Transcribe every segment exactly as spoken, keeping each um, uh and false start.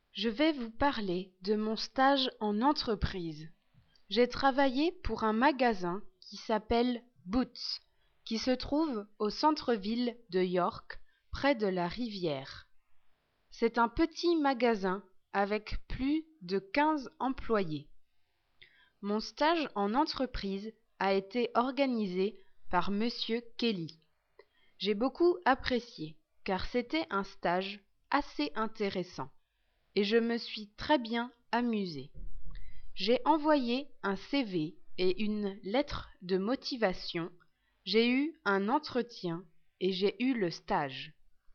Je vais vous parler de mon stage en entreprise. J'ai travaillé pour un magasin qui s'appelle Boots, qui se trouve au centre-ville de York, près de la rivière. C'est un petit magasin avec plus de quinze employés. Mon stage en entreprise a été organisé par Monsieur Kelly. J'ai beaucoup apprécié car c'était un stage assez intéressant et je me suis très bien amusée. J'ai envoyé un C V et une lettre de motivation, j'ai eu un entretien et j'ai eu le stage.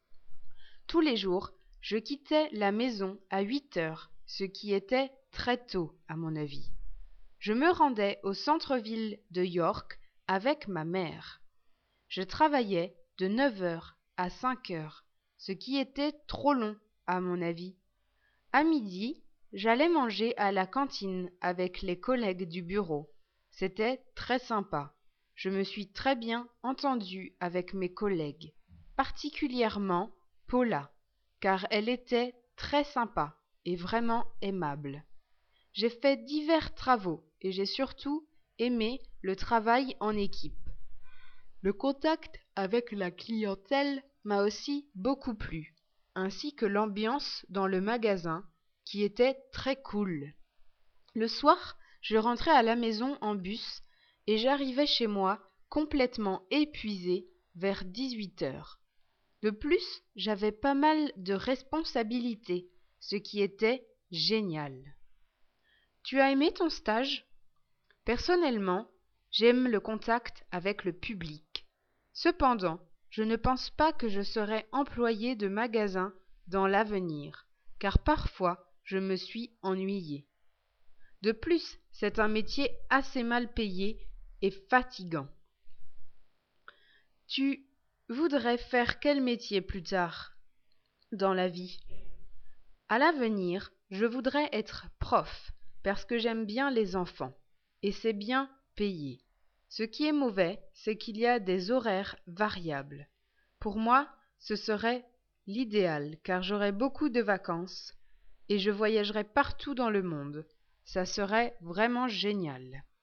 Tous les jours, je quittais la maison à huit heures, ce qui était très tôt à mon avis. Je me rendais au centre-ville de York avec ma mère. Je travaillais de neuf heures à cinq heures, ce qui était trop long à mon avis. À midi, j'allais manger à la cantine avec les collègues du bureau. C'était très sympa. Je me suis très bien entendue avec mes collègues, particulièrement Paula, car elle était très sympa et vraiment aimable. J'ai fait divers travaux et j'ai surtout aimé le travail en équipe. Le contact avec la clientèle m'a aussi beaucoup plu, ainsi que l'ambiance dans le magasin qui était très cool. Le soir, je rentrais à la maison en bus et j'arrivais chez moi complètement épuisée vers dix-huit heures. De plus, j'avais pas mal de responsabilités, ce qui était génial. Tu as aimé ton stage? Personnellement, j'aime le contact avec le public. Cependant, je ne pense pas que je serai employée de magasin dans l'avenir, car parfois je me suis ennuyée. De plus, c'est un métier assez mal payé et fatigant. Tu voudrais faire quel métier plus tard dans la vie? À l'avenir, je voudrais être prof, parce que j'aime bien les enfants, et c'est bien payé. Ce qui est mauvais, c'est qu'il y a des horaires variables. Pour moi, ce serait l'idéal, car j'aurais beaucoup de vacances et je voyagerais partout dans le monde. Ça serait vraiment génial.